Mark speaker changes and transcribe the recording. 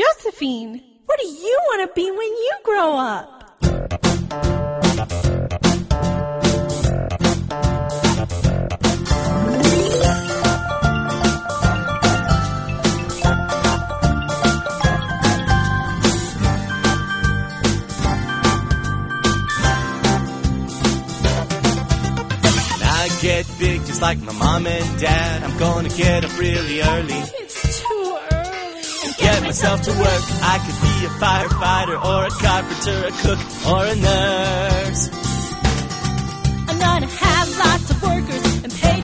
Speaker 1: Josephine, what do you want to be when you grow up?
Speaker 2: Get big just like my mom and dad. I'm gonna get up really early.
Speaker 1: It's too early.
Speaker 2: And get myself to work. I could be a firefighter or a carpenter, a cook or a nurse.
Speaker 1: I'm gonna have lots of workers